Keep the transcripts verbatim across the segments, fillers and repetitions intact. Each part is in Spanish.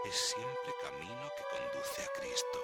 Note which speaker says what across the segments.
Speaker 1: es siempre camino que conduce a Cristo.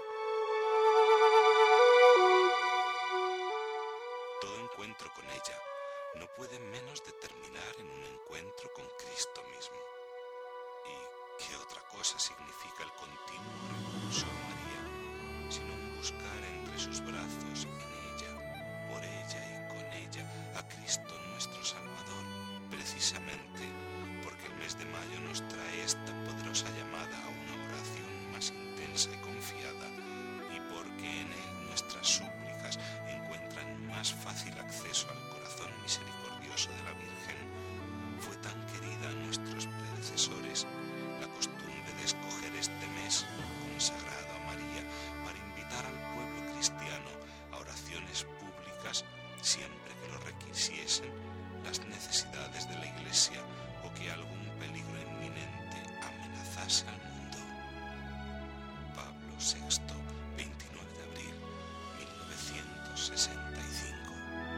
Speaker 1: Todo encuentro con ella no puede menos de terminar en un encuentro con Cristo mismo. ¿Y qué otra cosa significa el continuo recurso a María, sino un buscar entre sus brazos, en ella, por ella y con ella, a Cristo nuestro Salvador, precisamente porque el mes de mayo nos trae esta poderosa llamada a una oración más intensa y confiada, y porque en él nuestras súplicas encuentran más fácil acceso al corazón misericordioso de la Virgen? Fue tan querida a nuestros predecesores la costumbre de escoger este mes consagrado a María para invitar al pueblo cristiano a oraciones públicas siempre que lo requiriesen las necesidades de la Iglesia o que algún peligro inminente amenazase al mundo. Pablo sexto, veintinueve de abril mil novecientos sesenta y cinco.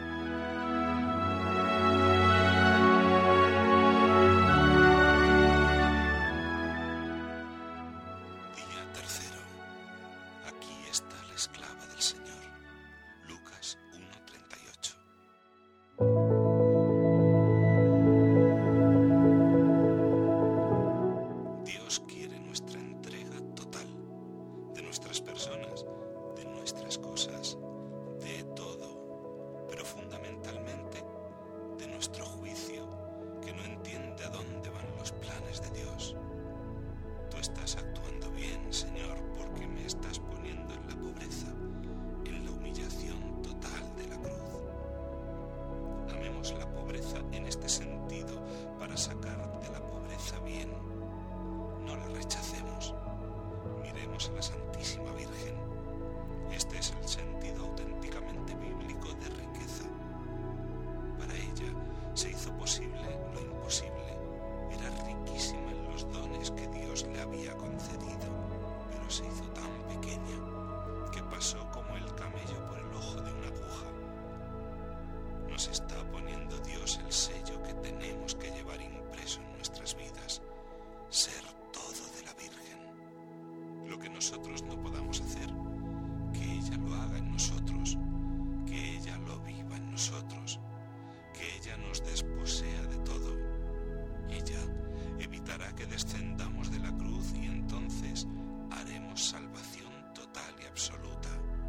Speaker 1: Día tercero. Aquí está la esclava del Señor. Lucas uno treinta y ocho. Dios quiere nuestra entrega total, de nuestras personas, de nuestras cosas, de todo, pero fundamentalmente de nuestro juicio, que no entiende a dónde van los planes de Dios. Tú estás actuando bien, Señor, porque me estás poniendo en la pobreza, en la humillación total de la cruz. Amemos la pobreza en este sentido para sacar de la pobreza bien. No la rechacemos. Miremos a la Santísima Virgen. Este es el sentido auténticamente bíblico de riqueza. Para ella se hizo posible lo imposible. Era riquísima en los dones que Dios le había concedido, pero se hizo tan pequeña que pasó como el camello por el ojo de una aguja. Nos está poniendo Dios el sello que tenemos que llevar impreso en nuestras vidas: ser todo de la Virgen. Lo que nosotros no podamos hacer, que ella lo haga en nosotros, que ella lo viva en nosotros, que ella nos desposea de todo. Ella evitará que descendamos de la cruz y entonces haremos salvación total y absoluta.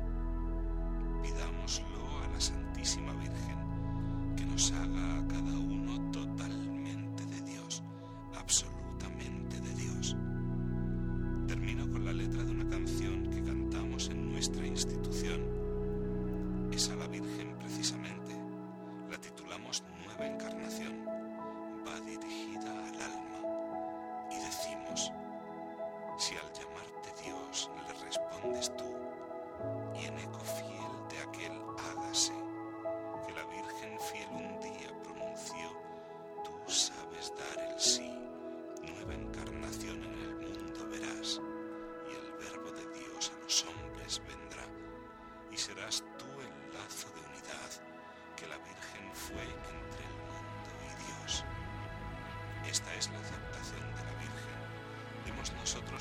Speaker 1: Pidámoslo a la Santísima Virgen, que nos haga a cada uno totalmente de Dios, absolutamente de Dios. Termino con la letra de una canción que cantamos en nuestra institución. Es a la Virgen precisamente. La titulamos Nueva Encarnación. Va dirigida al alma y decimos: si al llamarte Dios le respondes tú, y en eco fiel de aquel hágase que la Virgen fiel un día pronunció, tú sabes dar el sí. Nueva encarnación en el mundo verás, y el verbo de Dios a los hombres vendrá, y serás tú el lazo de unidad que la Virgen fue entre el mundo y Dios. Esta es la aceptación de la Virgen. Demos nosotros